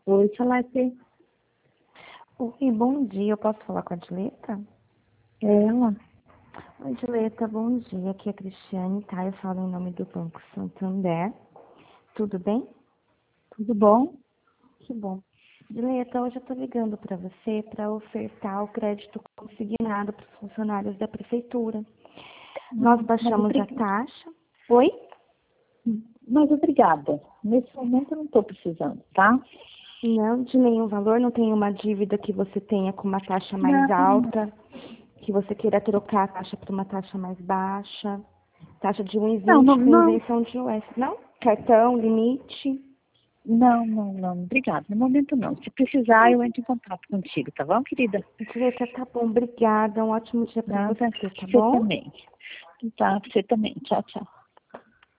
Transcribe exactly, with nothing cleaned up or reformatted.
Oi, Salete. Oi, bom dia. Eu posso falar com a Dileta? É ela? Oi, Dileta, bom dia. Aqui é a Cristiane, tá? Eu falo em nome do Banco Santander. Tudo bem? Tudo bom? Que bom. Dileta, hoje eu tô ligando para você para ofertar o crédito consignado para os funcionários da prefeitura. Nós Mas, baixamos a obri- taxa. Oi? mas obrigada. Nesse momento eu não estou precisando, tá? Não, de nenhum valor, não tem uma dívida que você tenha com uma taxa mais Não, alta, que você queira trocar a taxa por uma taxa mais baixa. Taxa de não, não, um vírgula vinte com não, isenção de U S. Não? Cartão, limite. não, não, não. Obrigada. No momento não. Se precisar, eu entro em contato contigo, tá bom, querida? Dileta, tá bom, obrigada. Um ótimo dia para Nada. você, tá Você bom? também. Tá, você também. Tchau, tchau.